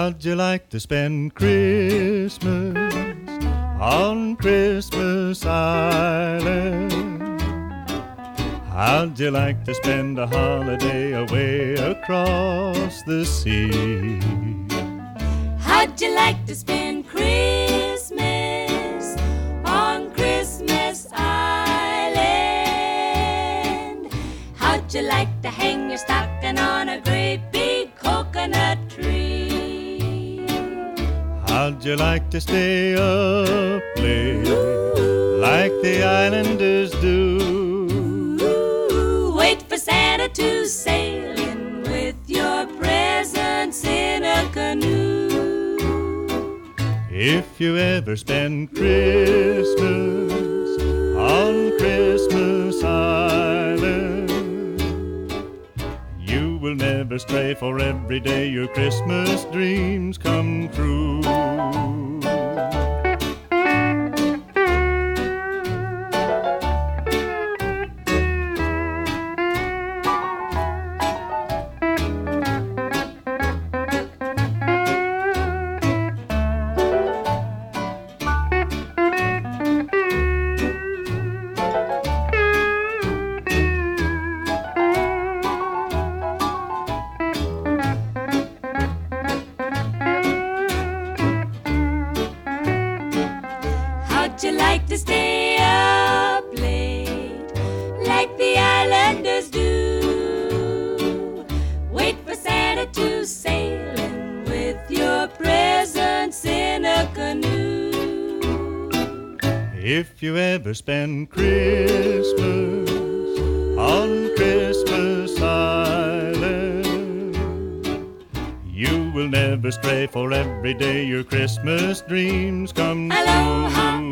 How'd you like to spend Christmas on Christmas Island? How'd you like to spend a holiday away across the sea? How'd you like to spend Christmas on Christmas Island? How'd you like to hang your stocking on a great big coconut tree? How'd you like to stay up late like the islanders do? Wait for Santa to sail in with your presents in a canoe. If you ever spend Christmas on Christmas Island, you will never stray, for every day your Christmas dreams come true. How'd you like to stay up late like the islanders do? Wait for Santa to sail in with your presents in a canoe. If you ever spend Christmas on Christmas Island, you will never stray, for every day your Christmas dreams come true. Aloha.